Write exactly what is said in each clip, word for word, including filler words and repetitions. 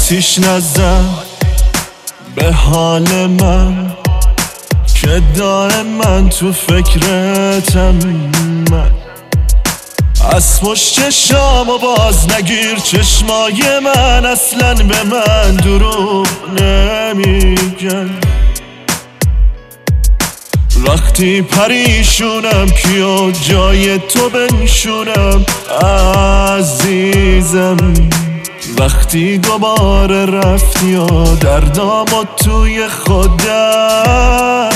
آتیش نزن به حال من که دائما تو فکرتم. من از پشت شام و باز نگیر چشمای من، اصلا به من دروغ نمیگن. وقتی پریشونم کیو جای تو بنشونم عزیزم. وقتی دوباره رفتی و دردامو توی خودم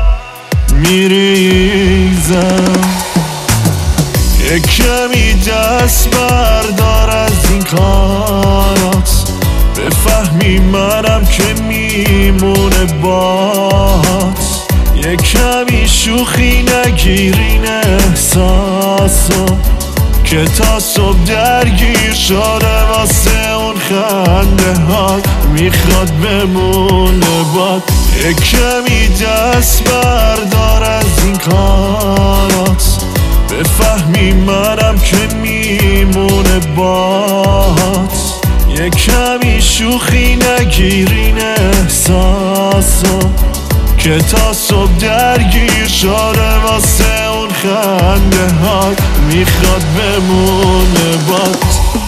میریزم. یک کمی دست بردار از این کارات، بفهمی منم که میمونه باهات. یک کمی شوخی نگیرین احساسو که تا صبح درگیر شده واسه اون خنده هات، میخواد بمونه باد. یک کمی دست بردار از این کارات، بفهمی منم که میمونه باهات. یک کمی شوخی نگیرین احساسو که تا صبح درگیر شده واسه اون خنده هات، میخواد بمونه باد.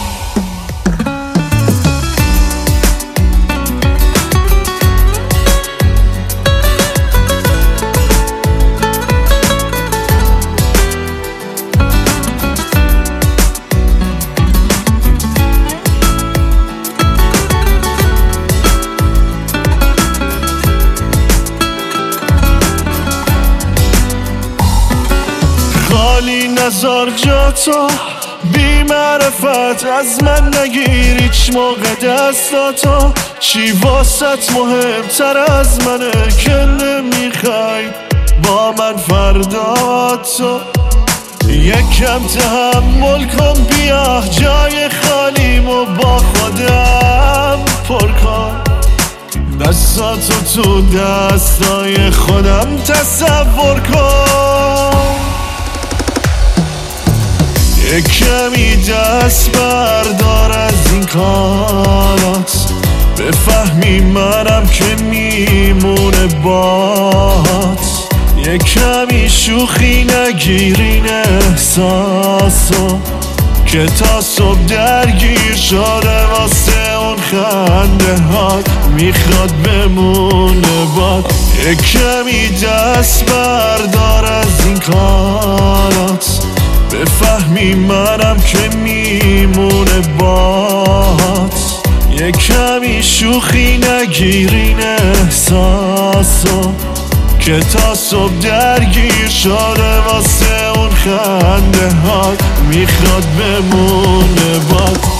خالی نزار جاتو، بی معرفت از من نگیر هیچ موقع دستاتو. چی واسط مهمتر از منه که نمیخوای با من فردا تو. یکم تحمل کن بیا جای خالیمو با خودم پر کن. دستاتو تو دستای خودم تصور کن. یک کمی دست بردار از این کارات، بفهمی منم که میمونه باهات. یک کمی شوخی نگیرین احساسو که تا صبح درگیر شده واسه اون خنده هات، میخواد بمونه باد. یک کمی دست بردار از این کارات، بفهمی منم که میمونه باهات. یک کمی شوخی نگیرین احساسو که تا صبح درگیر شده واسه اون خنده هات، میخواد بمونه باد.